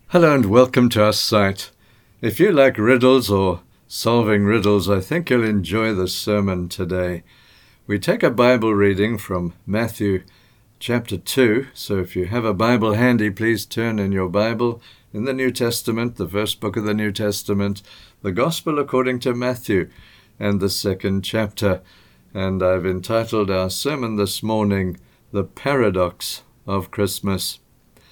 Hello and welcome to our site. If you like riddles or solving riddles, I think you'll enjoy the sermon today. We take a Bible reading from Matthew chapter 2. So if you have a Bible handy, please turn in your Bible in the New Testament, the first book of the New Testament, the Gospel according to Matthew, and the second chapter. And I've entitled our sermon this morning, The Paradox of Christmas.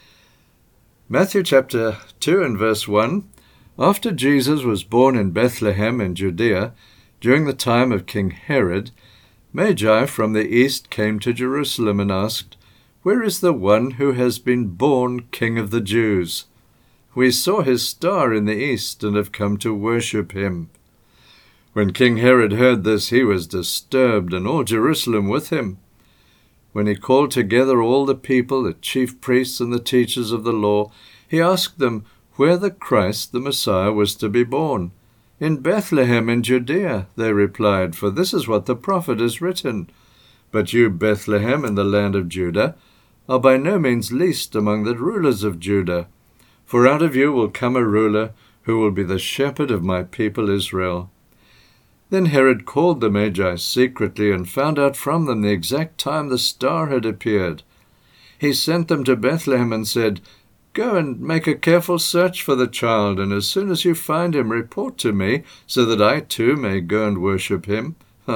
Matthew chapter 2 and verse 1, After Jesus was born in Bethlehem in Judea, during the time of King Herod, Magi from the east came to Jerusalem and asked, Where is the one who has been born King of the Jews? We saw his star in the east and have come to worship him. When King Herod heard this, he was disturbed, and all Jerusalem with him. When he called together all the people, the chief priests and the teachers of the law, he asked them where the Christ, the Messiah, was to be born. In Bethlehem in Judea, they replied, for this is what the prophet has written. But you, Bethlehem, in the land of Judah, are by no means least among the rulers of Judah. For out of you will come a ruler who will be the shepherd of my people Israel. Then Herod called the Magi secretly and found out from them the exact time the star had appeared. He sent them to Bethlehem and said, Go and make a careful search for the child, and as soon as you find him, report to me, so that I too may go and worship him.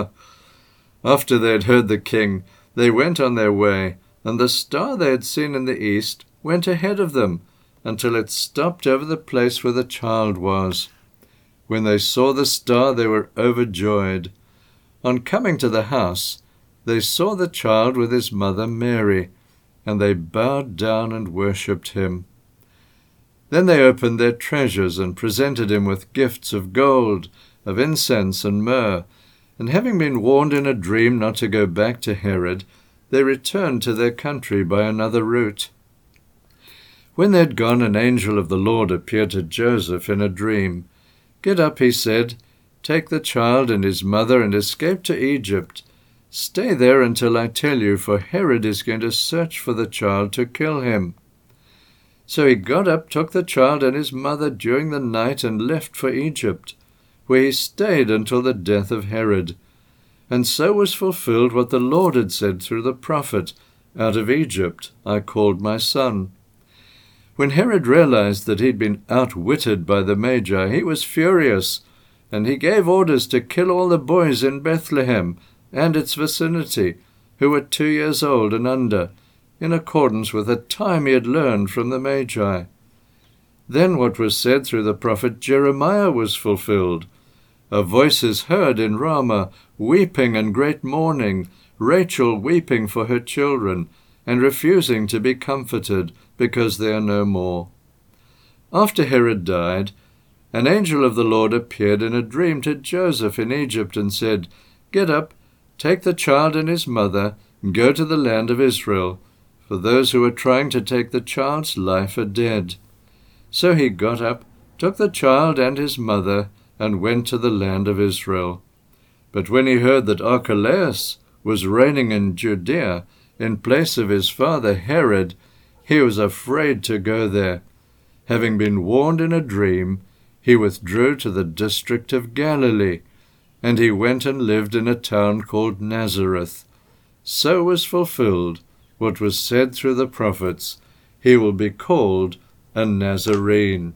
After they had heard the king, they went on their way, and the star they had seen in the east went ahead of them, until it stopped over the place where the child was. When they saw the star, they were overjoyed. On coming to the house, they saw the child with his mother Mary, and they bowed down and worshipped him. Then they opened their treasures and presented him with gifts of gold, of incense and myrrh, and having been warned in a dream not to go back to Herod, they returned to their country by another route. When they had gone, an angel of the Lord appeared to Joseph in a dream. Get up, he said, take the child and his mother and escape to Egypt. Stay there until I tell you, for Herod is going to search for the child to kill him. So he got up, took the child and his mother during the night and left for Egypt, where he stayed until the death of Herod. And so was fulfilled what the Lord had said through the prophet, Out of Egypt I called my son. When Herod realized that he'd been outwitted by the Magi, he was furious, and he gave orders to kill all the boys in Bethlehem and its vicinity who were 2 years old and under, in accordance with the time he had learned from the Magi. Then what was said through the prophet Jeremiah was fulfilled. A voice is heard in Ramah, weeping and great mourning, Rachel weeping for her children, and refusing to be comforted, because they are no more. After Herod died, an angel of the Lord appeared in a dream to Joseph in Egypt and said, Get up, take the child and his mother, and go to the land of Israel, for those who are trying to take the child's life are dead. So he got up, took the child and his mother, and went to the land of Israel. But when he heard that Archelaus was reigning in Judea in place of his father Herod, he was afraid to go there. Having been warned in a dream, he withdrew to the district of Galilee, and he went and lived in a town called Nazareth. So was fulfilled what was said through the prophets, He will be called a Nazarene.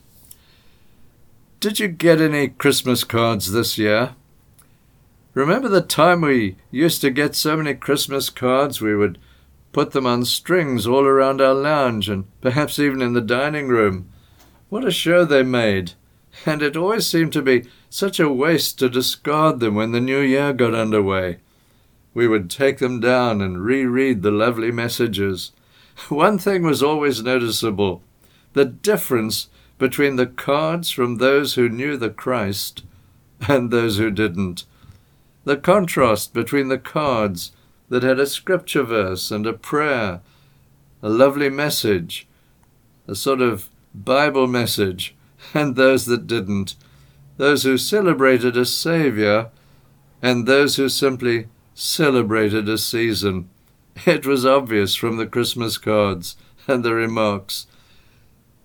Did you get any Christmas cards this year? Remember the time we used to get so many Christmas cards we would put them on strings all around our lounge and perhaps even in the dining room. What a show they made! And it always seemed to be such a waste to discard them when the new year got underway. We would take them down and reread the lovely messages. One thing was always noticeable, the difference between the cards from those who knew the Christ and those who didn't. The contrast between the cards that had a scripture verse and a prayer, a lovely message, a sort of Bible message, and those that didn't, those who celebrated a Savior and those who simply celebrated a season. It was obvious from the Christmas cards and the remarks.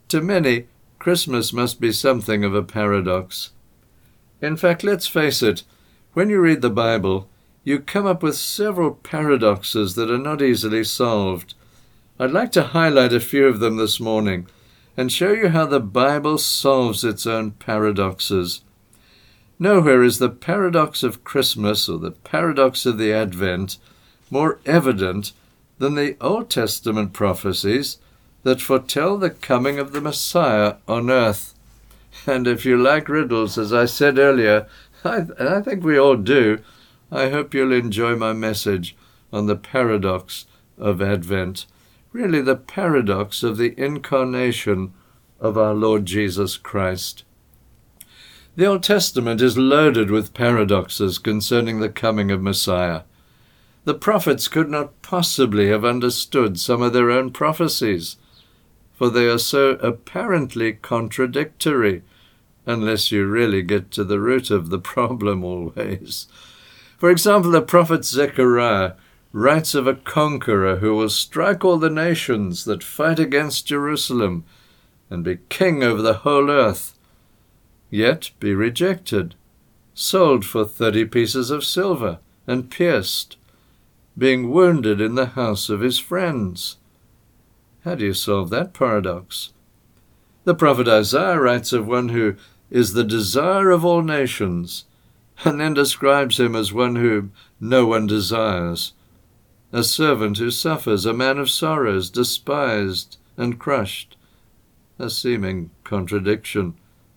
To many, Christmas must be something of a paradox. In fact, let's face it, when you read the Bible, you come up with several paradoxes that are not easily solved. I'd like to highlight a few of them this morning and show you how the Bible solves its own paradoxes. Nowhere is the paradox of Christmas or the paradox of the Advent more evident than the Old Testament prophecies that foretell the coming of the Messiah on earth. And if you like riddles, as I said earlier, I think we all do, I hope you'll enjoy my message on the paradox of Advent, really the paradox of the incarnation of our Lord Jesus Christ. The Old Testament is loaded with paradoxes concerning the coming of Messiah. The prophets could not possibly have understood some of their own prophecies, for they are so apparently contradictory, unless you really get to the root of the problem always. For example, the prophet Zechariah writes of a conqueror who will strike all the nations that fight against Jerusalem and be king over the whole earth, yet be rejected, sold for 30 pieces of silver, and pierced, being wounded in the house of his friends. How do you solve that paradox? The prophet Isaiah writes of one who is the desire of all nations, and then describes him as one whom no one desires, a servant who suffers, a man of sorrows, despised and crushed, a seeming contradiction.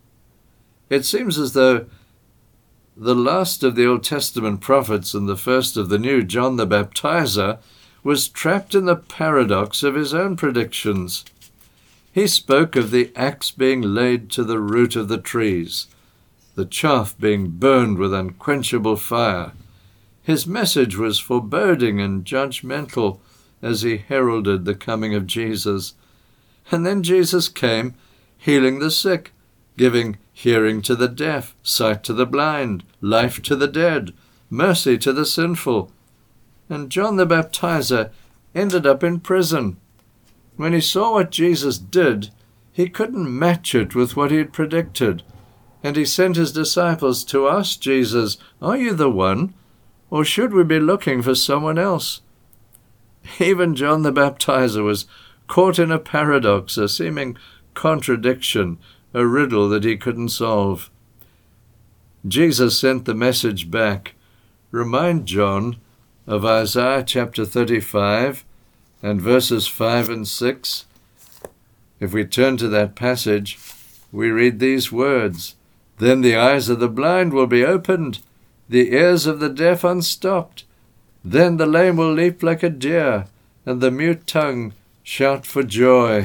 It seems as though the last of the Old Testament prophets and the first of the New, John the Baptizer, was trapped in the paradox of his own predictions. He spoke of the axe being laid to the root of the trees, the chaff being burned with unquenchable fire. His message was foreboding and judgmental as he heralded the coming of Jesus. And then Jesus came, healing the sick, giving hearing to the deaf, sight to the blind, life to the dead, mercy to the sinful. And John the Baptizer ended up in prison. When he saw what Jesus did, he couldn't match it with what he had predicted. And he sent his disciples to ask Jesus, "Are you the one, or should we be looking for someone else?" Even John the Baptizer was caught in a paradox, a seeming contradiction, a riddle that he couldn't solve. Jesus sent the message back. Remind John of Isaiah chapter 35 and verses 5 and 6. If we turn to that passage, we read these words, "Then the eyes of the blind will be opened, the ears of the deaf unstopped. Then the lame will leap like a deer, and the mute tongue shout for joy."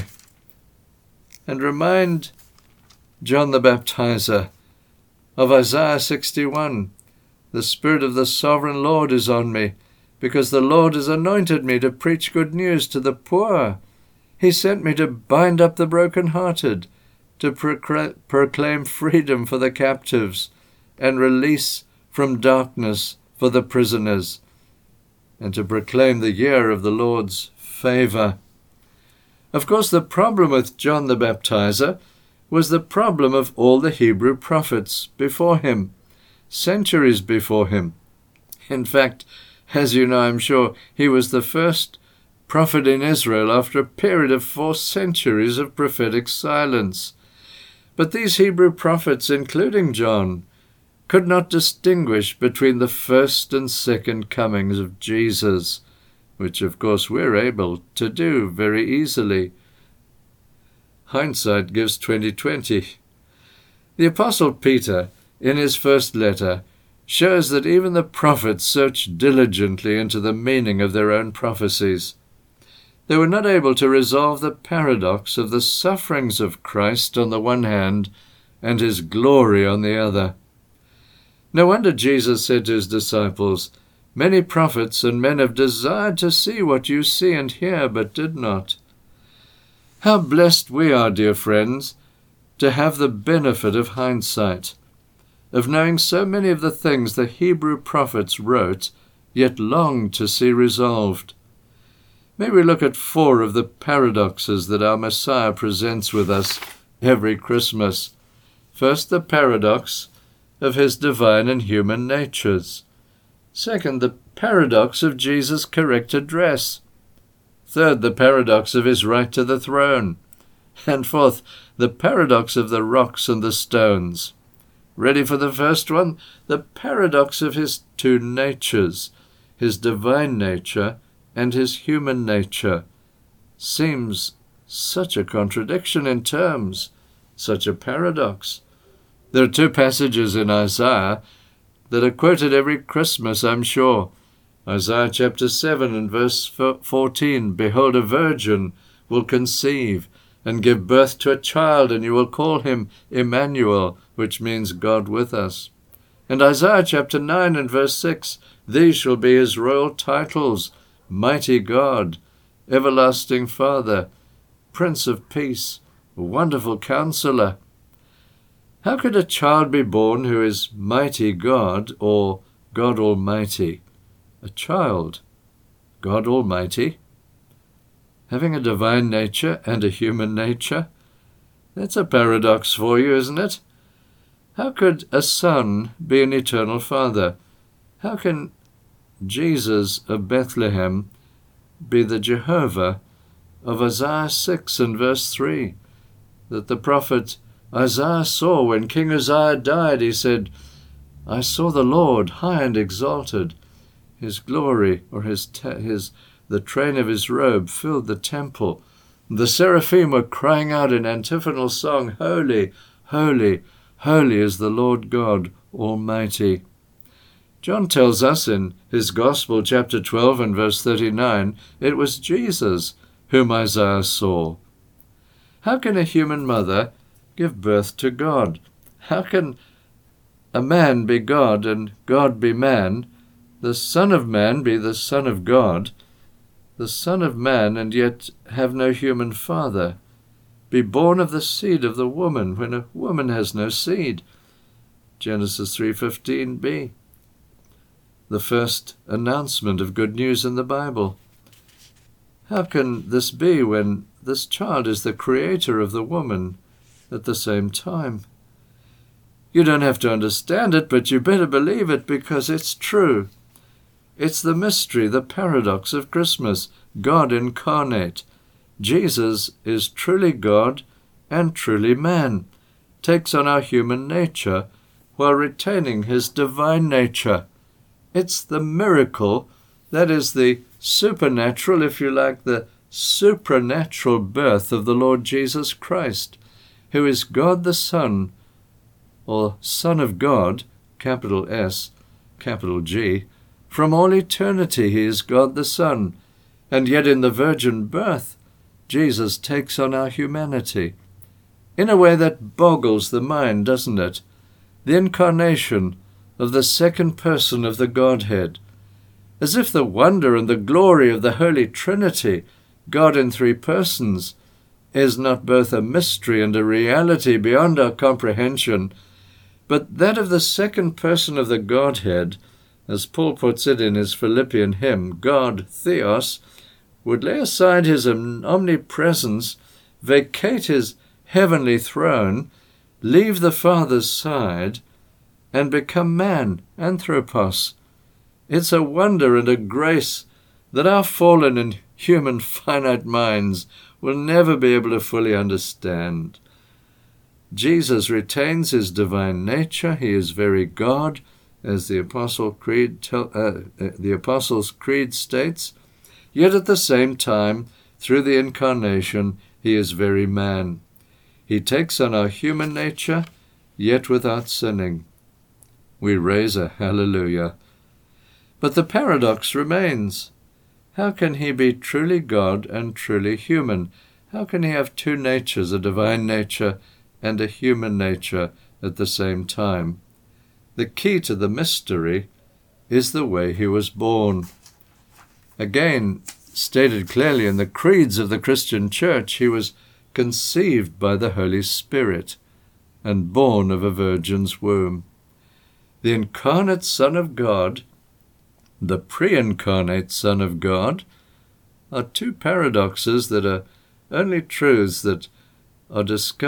And remind John the Baptizer of Isaiah 61, "The Spirit of the Sovereign Lord is on me, because the Lord has anointed me to preach good news to the poor. He sent me to bind up the brokenhearted, to proclaim freedom for the captives, and release from darkness for the prisoners, and to proclaim the year of the Lord's favor." Of course, the problem with John the Baptizer was the problem of all the Hebrew prophets before him, centuries before him. In fact, as you know, I'm sure, he was the first prophet in Israel after a period of 4 centuries of prophetic silence. But these Hebrew prophets, including John, could not distinguish between the first and second comings of Jesus, which of course we're able to do very easily. Hindsight gives 20/20. The Apostle Peter, in his first letter, shows that even the prophets searched diligently into the meaning of their own prophecies. They were not able to resolve the paradox of the sufferings of Christ on the one hand and his glory on the other. No wonder Jesus said to his disciples, "Many prophets and men have desired to see what you see and hear, but did not." How blessed we are, dear friends, to have the benefit of hindsight, of knowing so many of the things the Hebrew prophets wrote, yet longed to see resolved. May we look at 4 of the paradoxes that our Messiah presents with us every Christmas. First, the paradox of his divine and human natures. Second, the paradox of Jesus' correct address. Third, the paradox of his right to the throne. And fourth, the paradox of the rocks and the stones. Ready for the first one? The paradox of his 2 natures, his divine nature and his human nature. Seems such a contradiction in terms, such a paradox. There are 2 passages in Isaiah that are quoted every Christmas, I'm sure. Isaiah chapter 7 and verse 14, "Behold, a virgin will conceive and give birth to a child, and you will call him Emmanuel," which means God with us. And Isaiah chapter 9 and verse 6, "These shall be his royal titles, Mighty God, Everlasting Father, Prince of Peace, Wonderful Counselor." How could a child be born who is Mighty God or God Almighty? A child, God Almighty, having a divine nature and a human nature? That's a paradox for you, isn't it? How could a son be an eternal father? How can Jesus of Bethlehem be the Jehovah of Isaiah 6 and verse 3, that the prophet Isaiah saw when King Uzziah died? He said, "I saw the Lord high and exalted. His glory," or the train of his robe, "filled the temple. The seraphim were crying out in antiphonal song, 'Holy, holy, holy is the Lord God Almighty.'" John tells us in his Gospel, chapter 12 and verse 39, it was Jesus whom Isaiah saw. How can a human mother give birth to God? How can a man be God and God be man, the Son of Man be the Son of God, the Son of Man, and yet have no human father, be born of the seed of the woman when a woman has no seed? Genesis 3:15b. The first announcement of good news in the Bible. How can this be when this child is the creator of the woman at the same time? You don't have to understand it, but you better believe it because it's true. It's the mystery, the paradox of Christmas, God incarnate. Jesus is truly God and truly man, takes on our human nature while retaining his divine nature. It's the miracle, that is the supernatural, if you like, the supernatural birth of the Lord Jesus Christ, who is God the Son, or Son of God, capital S, capital G. From all eternity he is God the Son, and yet in the virgin birth Jesus takes on our humanity. In a way that boggles the mind, doesn't it? The incarnation of the second person of the Godhead. As if the wonder and the glory of the Holy Trinity, God in 3 persons, is not both a mystery and a reality beyond our comprehension, but that of the second person of the Godhead, as Paul puts it in his Philippian hymn, God, Theos, would lay aside his omnipresence, vacate his heavenly throne, leave the Father's side, and become man, anthropos. It's a wonder and a grace that our fallen and human finite minds will never be able to fully understand. Jesus retains his divine nature. He is very God, as the Apostles' Creed states. Yet at the same time, through the incarnation, he is very man. He takes on our human nature, yet without sinning. We raise a hallelujah. But the paradox remains. How can he be truly God and truly human? How can he have 2 natures, a divine nature and a human nature, at the same time? The key to the mystery is the way he was born. Again, stated clearly in the creeds of the Christian Church, he was conceived by the Holy Spirit and born of a virgin's womb. The incarnate Son of God, the pre-incarnate Son of God, are two paradoxes that are only truths that are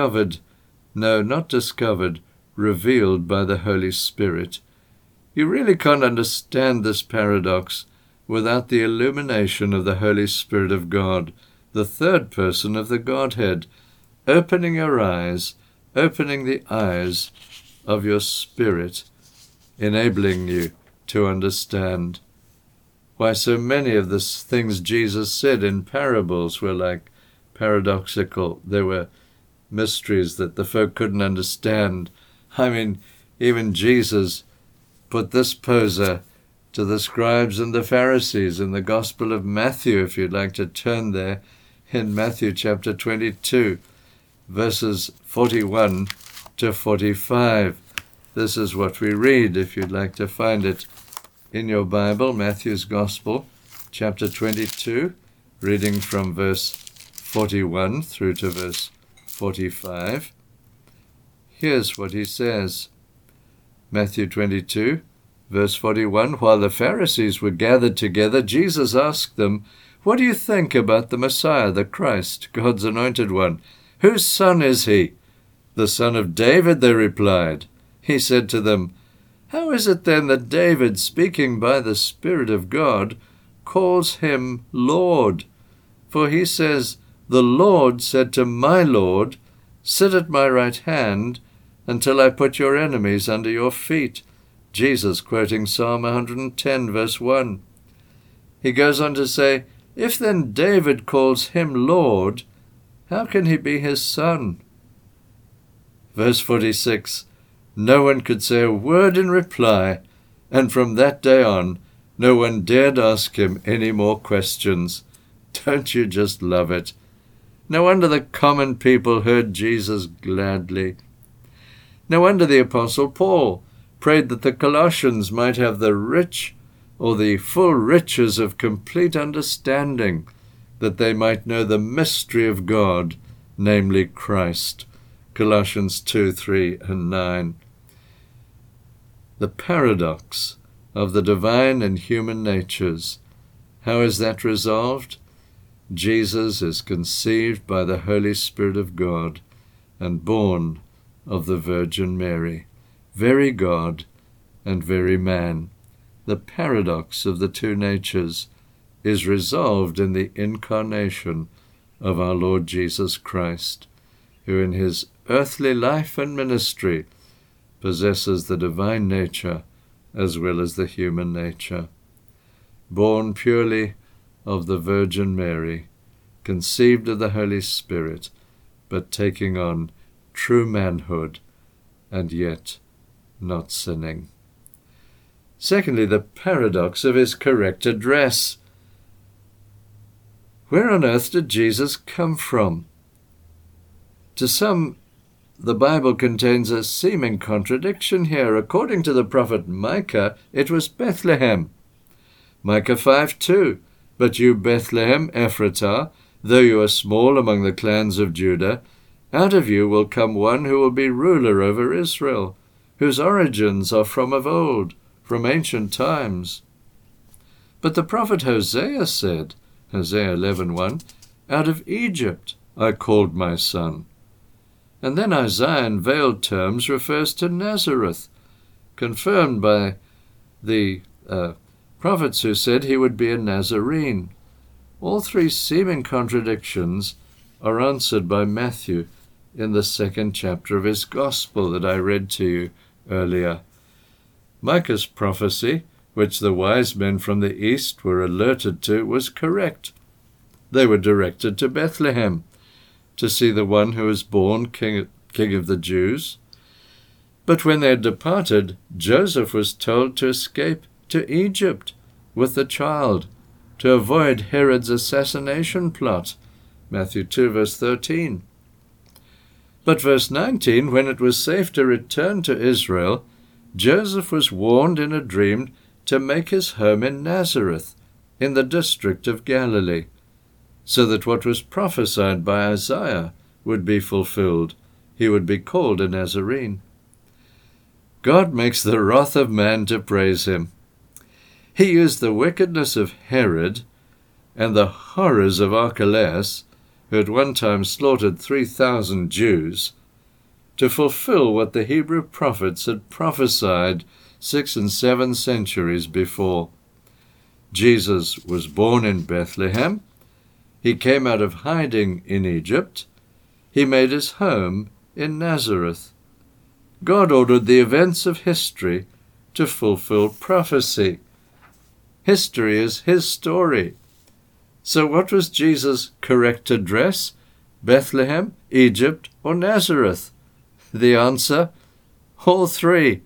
revealed by the Holy Spirit. You really can't understand this paradox without the illumination of the Holy Spirit of God, the third person of the Godhead, opening your eyes, opening the eyes of your spirit, enabling you to understand. Why, so many of the things Jesus said in parables were like paradoxical. They were mysteries that the folk couldn't understand. I mean, even Jesus put this poser to the scribes and the Pharisees in the Gospel of Matthew, if you'd like to turn there, in Matthew chapter 22, verses 41 to 45. This is what we read, if you'd like to find it in your Bible, Matthew's Gospel, chapter 22, reading from verse 41 through to verse 45. Here's what he says. Matthew 22, verse 41, while the Pharisees were gathered together, Jesus asked them, "What do you think about the Messiah, the Christ, God's anointed one? Whose son is he?" "The son of David," they replied. He said to them, "How is it then that David, speaking by the Spirit of God, calls him Lord? For he says, 'The Lord said to my Lord, sit at my right hand until I put your enemies under your feet.'" Jesus quoting Psalm 110, verse 1. He goes on to say, "If then David calls him Lord, how can he be his son?" Verse 46, no one could say a word in reply, and from that day on, no one dared ask him any more questions. Don't you just love it? No wonder the common people heard Jesus gladly. No wonder the Apostle Paul prayed that the Colossians might have the rich or the full riches of complete understanding, that they might know the mystery of God, namely Christ. Colossians 2, 3, and 9. The paradox of the divine and human natures. How is that resolved? Jesus is conceived by the Holy Spirit of God and born of the Virgin Mary, very God and very man. The paradox of the two natures is resolved in the incarnation of our Lord Jesus Christ, who in his earthly life and ministry possesses the divine nature as well as the human nature. Born purely of the Virgin Mary, conceived of the Holy Spirit, but taking on true manhood and yet not sinning. Secondly, the paradox of his correct address. Where on earth did Jesus come from? To some, the Bible contains a seeming contradiction here. According to the prophet Micah, it was Bethlehem. Micah 5:2, "But you, Bethlehem Ephratah, though you are small among the clans of Judah, out of you will come one who will be ruler over Israel, whose origins are from of old, from ancient times." But the prophet Hosea said, Hosea 11:1, "Out of Egypt I called my son." And then Isaiah in veiled terms refers to Nazareth, confirmed by the prophets who said he would be a Nazarene. All three seeming contradictions are answered by Matthew in the 2nd chapter of his Gospel that I read to you earlier. Micah's prophecy, which the wise men from the east were alerted to, was correct. They were directed to Bethlehem to see the one who was born king of the Jews. But when they had departed, Joseph was told to escape to Egypt with the child, to avoid Herod's assassination plot. Matthew 2, verse 13. But verse 19, when it was safe to return to Israel, Joseph was warned in a dream to make his home in Nazareth, in the district of Galilee, so that what was prophesied by Isaiah would be fulfilled. He would be called a Nazarene. God makes the wrath of man to praise him. He used the wickedness of Herod and the horrors of Archelaus, who at one time slaughtered 3,000 Jews, to fulfill what the Hebrew prophets had prophesied 6 and 7 centuries before. Jesus was born in Bethlehem. He came out of hiding in Egypt. He made his home in Nazareth. God ordered the events of history to fulfill prophecy. History is his story. So what was Jesus' correct address? Bethlehem, Egypt, or Nazareth? The answer? All three,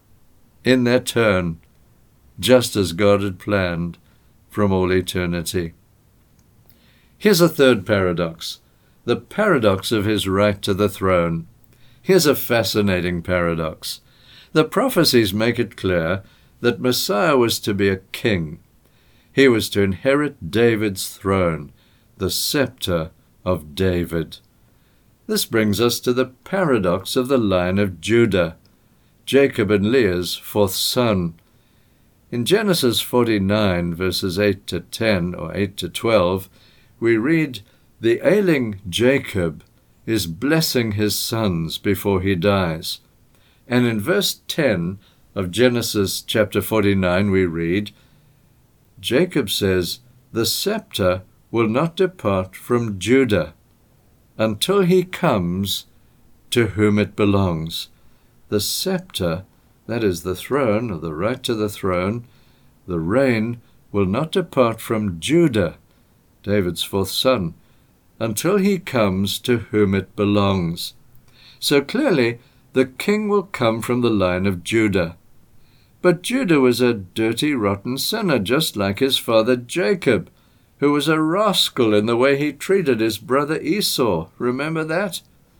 in their turn, just as God had planned from all eternity. Here's a third paradox, the paradox of his right to the throne. Here's a fascinating paradox. The prophecies make it clear that Messiah was to be a king. He was to inherit David's throne, the scepter of David. This brings us to the paradox of the line of Judah, Jacob and Leah's fourth son. In Genesis 49, verses 8 to 10, or 8 to 12, we read, "The ailing Jacob is blessing his sons before he dies." And in verse 10 of Genesis chapter 49 we read, Jacob says, "The scepter will not depart from Judah until he comes to whom it belongs." The scepter, that is the throne, or the right to the throne, the reign, will not depart from Judah, David's fourth son, until he comes to whom it belongs. So clearly, the king will come from the line of Judah. But Judah was a dirty, rotten sinner, just like his father Jacob, who was a rascal in the way he treated his brother Esau. Remember that?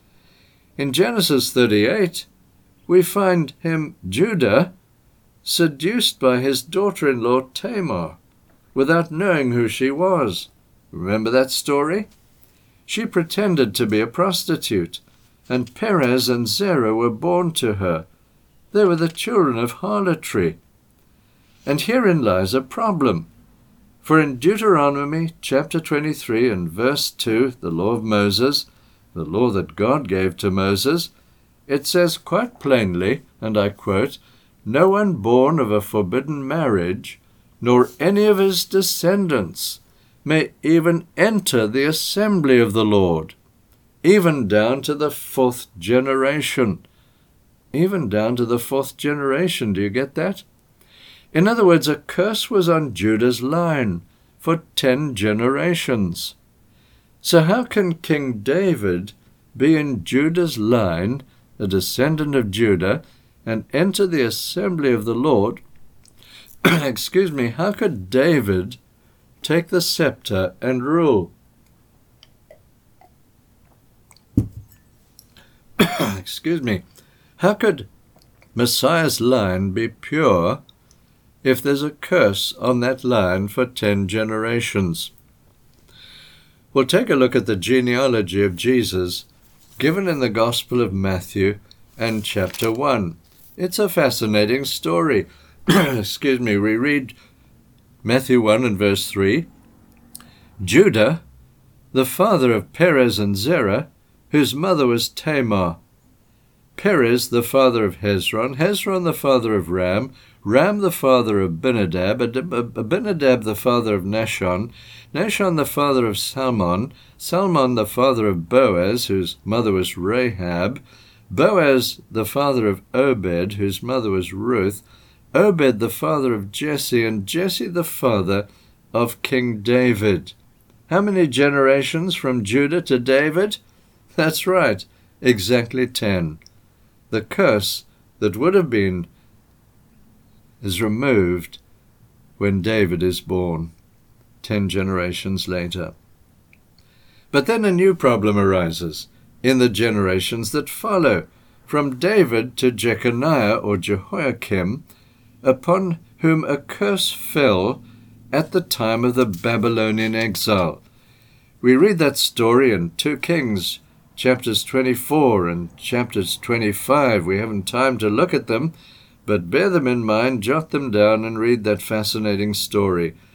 In Genesis 38, we find him, Judah, seduced by his daughter-in-law Tamar, without knowing who she was. Remember that story? She pretended to be a prostitute, and Perez and Zerah were born to her. They were the children of harlotry. And herein lies a problem. For in Deuteronomy chapter 23 and verse 2, the law of Moses, the law that God gave to Moses, it says quite plainly, and I quote, "No one born of a forbidden marriage, nor any of his descendants, may even enter the assembly of the Lord," even down to the fourth generation. Even down to the fourth generation, do you get that? In other words, a curse was on Judah's line for 10 generations. So how can King David be in Judah's line, a descendant of Judah, and enter the assembly of the Lord? Excuse me, how could David take the scepter and rule? Excuse me. How could Messiah's line be pure if there's a curse on that line for 10 generations? We'll take a look at the genealogy of Jesus given in the Gospel of Matthew and chapter 1. It's a fascinating story. Excuse me, we read Matthew 1 and verse 3. Judah, the father of Perez and Zerah, whose mother was Tamar. Perez, the father of Hezron, Hezron the father of Ram, Ram the father of Abinadab, Abinadab the father of Nahshon, Nahshon the father of Salmon, Salmon the father of Boaz, whose mother was Rahab, Boaz the father of Obed, whose mother was Ruth, Obed the father of Jesse, and Jesse the father of King David. How many generations from Judah to David? That's right, exactly 10. The curse that would have been is removed when David is born, 10 generations later. But then a new problem arises in the generations that follow, from David to Jeconiah or Jehoiakim, upon whom a curse fell at the time of the Babylonian exile. We read that story in 2 Kings, chapters 24 and chapters 25. We haven't time to look at them, but bear them in mind, jot them down, and read that fascinating story.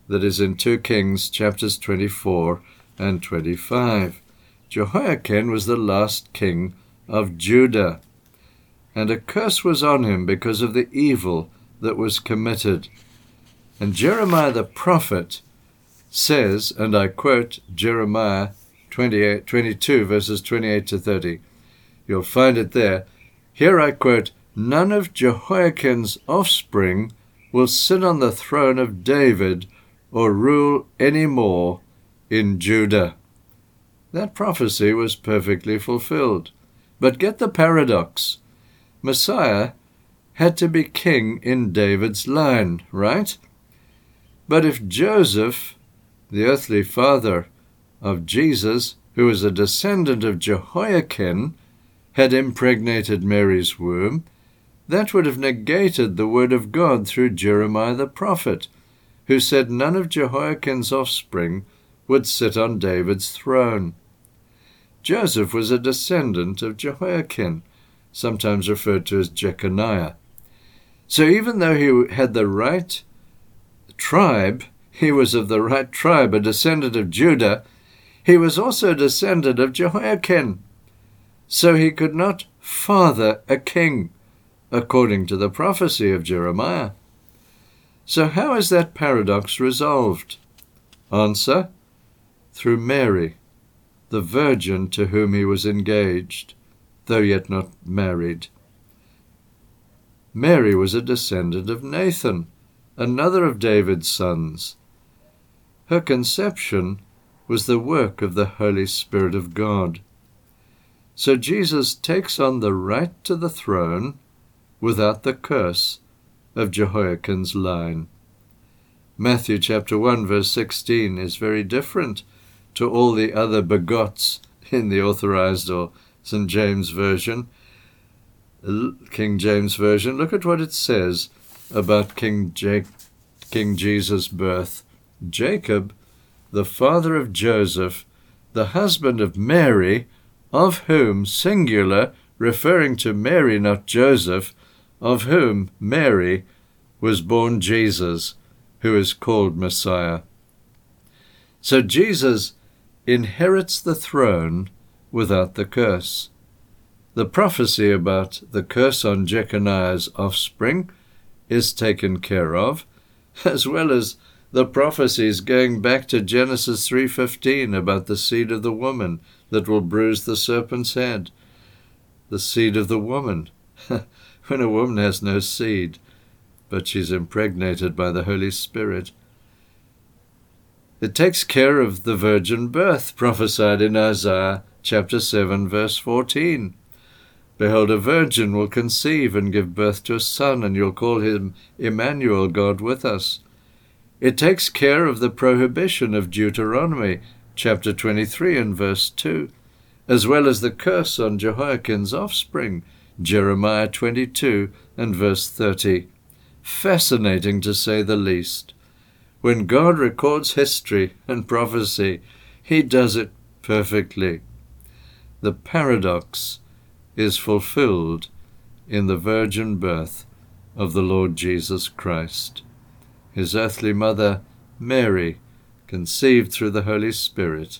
that is in 2 Kings chapters 24 and 25. Jehoiakim was the last king of Judah, and a curse was on him because of the evil that was committed. And Jeremiah the prophet says, and I quote Jeremiah 22, verses 28 to 30. You'll find it there. Here I quote, "None of Jehoiakim's offspring will sit on the throne of David or rule any more in Judah." That prophecy was perfectly fulfilled. But get the paradox. Messiah had to be king in David's line, right? But if Joseph, the earthly father of Jesus, who was a descendant of Jehoiakim, had impregnated Mary's womb, that would have negated the word of God through Jeremiah the prophet, who said none of Jehoiakim's offspring would sit on David's throne. Joseph was a descendant of Jehoiakim, sometimes referred to as Jeconiah. So even though he had the right tribe, he was of the right tribe, a descendant of Judah, he was also a descendant of Jehoiakim. So he could not father a king, according to the prophecy of Jeremiah. So how is that paradox resolved? Answer: through Mary, the virgin to whom he was engaged, though yet not married. Mary was a descendant of Nathan, another of David's sons. Her conception was the work of the Holy Spirit of God. So Jesus takes on the right to the throne without the curse of Jehoiakim's line. Matthew chapter 1 verse 16 is very different to all the other begots in the Authorized or St. James Version, King James Version. Look at what it says about King Jesus' birth. Jacob, the father of Joseph, the husband of Mary, of whom, singular, referring to Mary, not Joseph, of whom, Mary, was born Jesus, who is called Messiah. So Jesus inherits the throne without the curse. The prophecy about the curse on Jeconiah's offspring is taken care of, as well as the prophecies going back to Genesis 3:15 about the seed of the woman that will bruise the serpent's head. The seed of the woman. When a woman has no seed, but she's impregnated by the Holy Spirit. It takes care of the virgin birth prophesied in Isaiah chapter 7 verse 14. Behold, a virgin will conceive and give birth to a son, and you'll call him Emmanuel, God with us. It takes care of the prohibition of Deuteronomy chapter 23 and verse 2, as well as the curse on Jehoiakim's offspring, Jeremiah 22 and verse 30. Fascinating to say the least. When God records history and prophecy, he does it perfectly. The paradox is fulfilled in the virgin birth of the Lord Jesus Christ. His earthly mother, Mary, conceived through the Holy Spirit,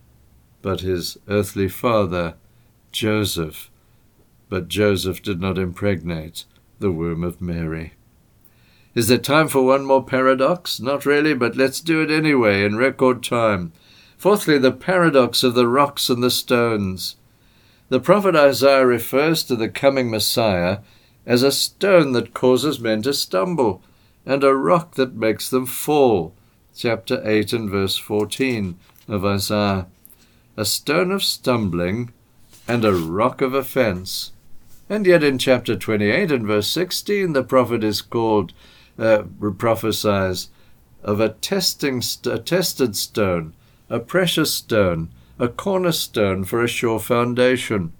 but his earthly father, Joseph, but Joseph did not impregnate the womb of Mary. Is there time for one more paradox? Not really, but let's do it anyway in record time. Fourthly, the paradox of the rocks and the stones. The prophet Isaiah refers to the coming Messiah as a stone that causes men to stumble and a rock that makes them fall. Chapter 8 and verse 14 of Isaiah. A stone of stumbling and a rock of offense. And yet in chapter 28 and verse 16 the prophet is called, prophesies of a tested stone, a precious stone, a cornerstone for a sure foundation.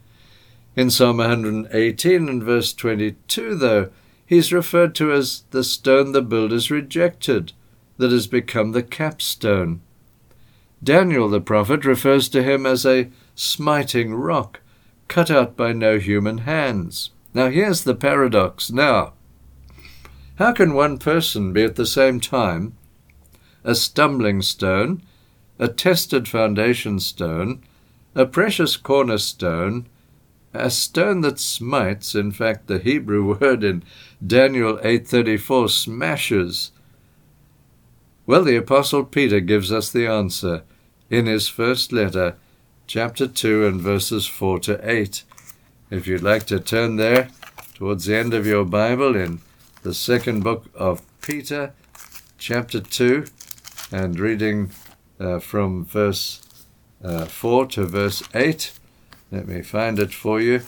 In Psalm 118 and verse 22, though, he's referred to as the stone the builders rejected, that has become the capstone. Daniel the prophet refers to him as a smiting rock, cut out by no human hands. Now here's the paradox. Now, how can one person be at the same time a stumbling stone, a tested foundation stone, a precious cornerstone, a stone that smites. In fact, the Hebrew word in Daniel 8:34, smashes. Well, the Apostle Peter gives us the answer in his first letter, chapter 2 and verses 4 to 8. If you'd like to turn there towards the end of your Bible in the second book of Peter, chapter 2, and reading from verse 4 to verse 8. Let me find it for you.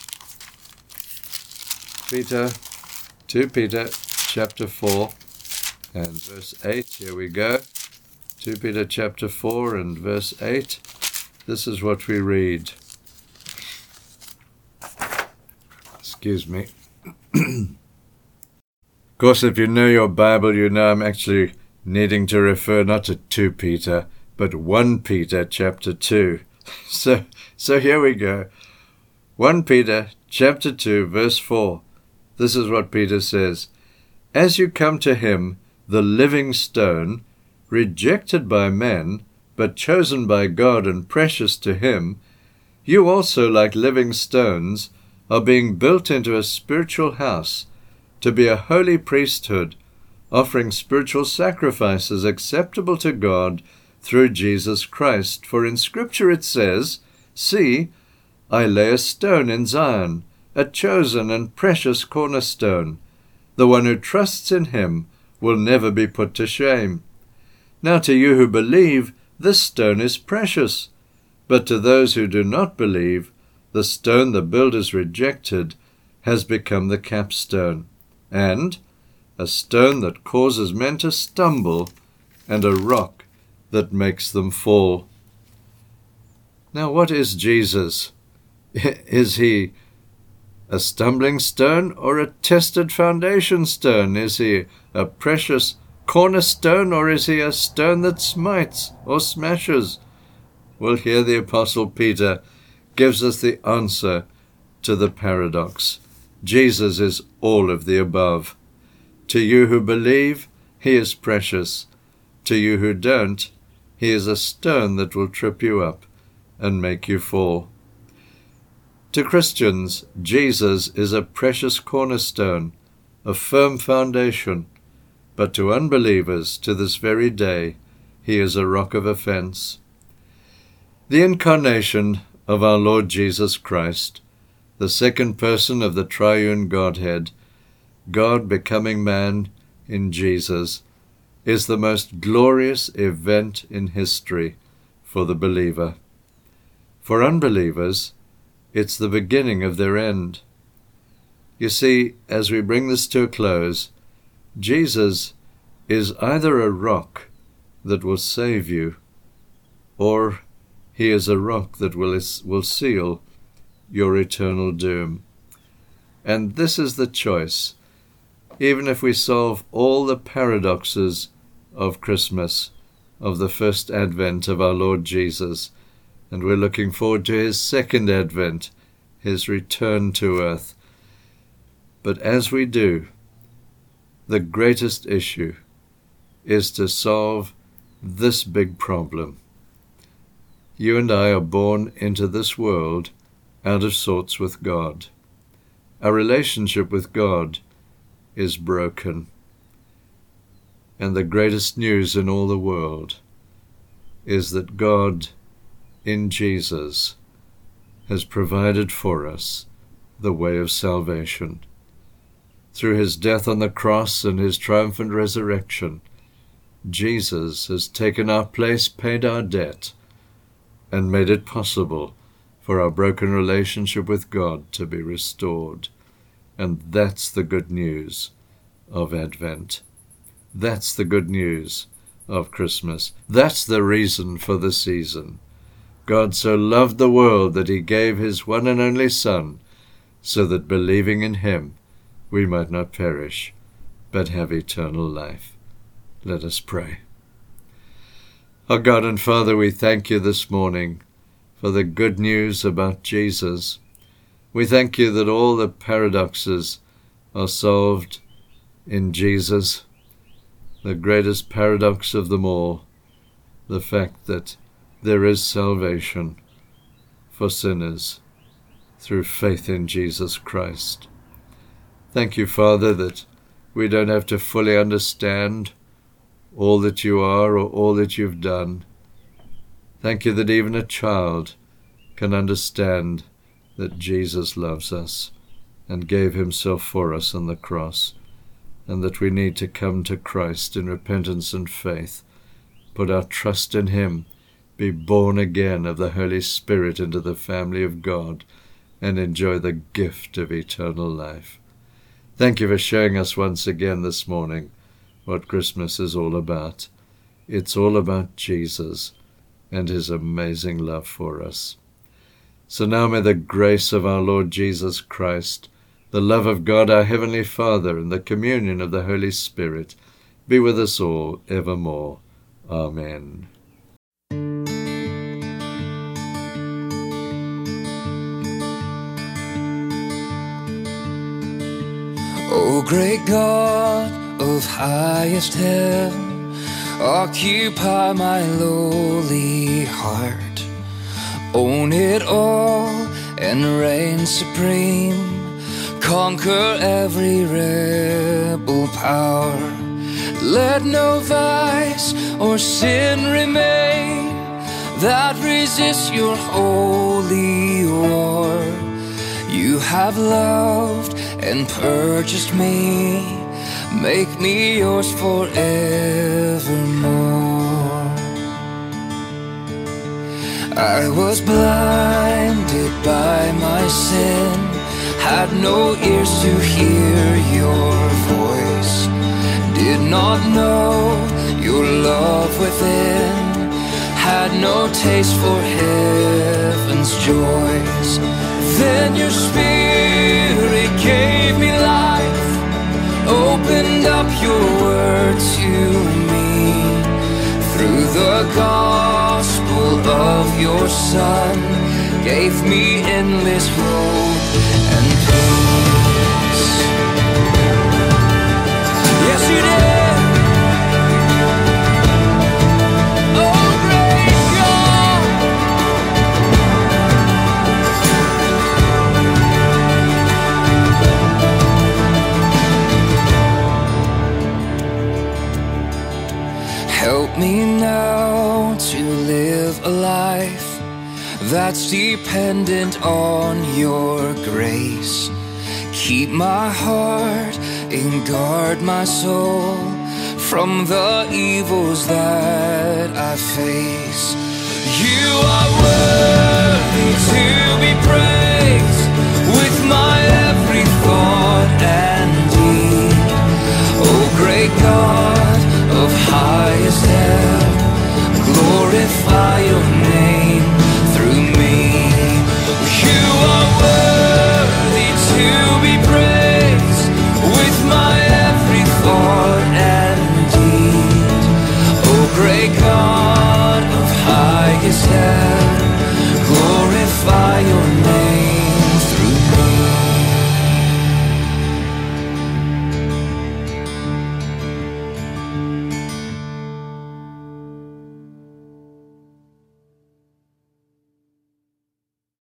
2 Peter chapter 4 and verse 8. Here we go. 2 Peter chapter 4 and verse 8. This is what we read. Excuse me. Of course, if you know your Bible, you know I'm actually needing to refer not to 2 Peter, but 1 Peter chapter 2. So here we go. 1 Peter chapter 2 verse 4. This is what Peter says. As you come to him, the living stone, rejected by men, but chosen by God and precious to him, you also, like living stones, are being built into a spiritual house, to be a holy priesthood, offering spiritual sacrifices acceptable to God through Jesus Christ. For in Scripture it says, See, I lay a stone in Zion, a chosen and precious cornerstone. The one who trusts in him will never be put to shame. Now to you who believe, this stone is precious. But to those who do not believe, the stone the builders rejected has become the capstone, and a stone that causes men to stumble, and a rock that makes them fall. Now what is Jesus? Is he a stumbling stone or a tested foundation stone? Is he a precious cornerstone, or is he a stone that smites or smashes? Well, here the Apostle Peter gives us the answer to the paradox. Jesus is all of the above. To you who believe, he is precious. To you who don't, he is a stone that will trip you up and make you fall. To Christians, Jesus is a precious cornerstone, a firm foundation. But to unbelievers, to this very day, he is a rock of offense. The incarnation of our Lord Jesus Christ, the second person of the triune Godhead, God becoming man in Jesus, is the most glorious event in history for the believer. For unbelievers, it's the beginning of their end. You see, as we bring this to a close, Jesus is either a rock that will save you, or he is a rock that will seal your eternal doom. And this is the choice. Even if we solve all the paradoxes of Christmas, of the first advent of our Lord Jesus, and we're looking forward to his second advent, his return to earth. But as we do, the greatest issue is to solve this big problem. You and I are born into this world out of sorts with God. Our relationship with God is broken. And the greatest news in all the world is that God, in Jesus, has provided for us the way of salvation. Through his death on the cross and his triumphant resurrection, Jesus has taken our place, paid our debt, and made it possible for our broken relationship with God to be restored. And that's the good news of Advent. That's the good news of Christmas. That's the reason for the season. God so loved the world that he gave his one and only Son, so that believing in him we might not perish, but have eternal life. Let us pray. Our God and Father, we thank you this morning for the good news about Jesus. We thank you that all the paradoxes are solved in Jesus. the greatest paradox of them all, the fact that there is salvation for sinners through faith in Jesus Christ. Thank you, Father, that we don't have to fully understand all that you are or all that you've done. Thank you that even a child can understand that Jesus loves us and gave himself for us on the cross, and that we need to come to Christ in repentance and faith, put our trust in him, be born again of the Holy Spirit into the family of God, and enjoy the gift of eternal life. Thank you for showing us once again this morning what Christmas is all about. It's all about Jesus and his amazing love for us. So now may the grace of our Lord Jesus Christ, the love of God our Heavenly Father, and the communion of the Holy Spirit be with us all evermore. Amen. O great God of highest heaven, occupy my lowly heart. Own it all and reign supreme. Conquer every rebel power. Let no vice or sin remain that resists your holy war. You have loved and purchased me, make me yours forevermore. I was blinded by my sin, had no ears to hear your voice, did not know your love within, had no taste for heaven's joys. Then your Spirit gave me life, opened up your word to me. Through the gospel of your Son, gave me endless hope and peace. Yes, you did. Oh, great God. Help me now to live a life that's dependent on your grace. Keep my heart and guard my soul from the evils that I face. You are worthy to be praised.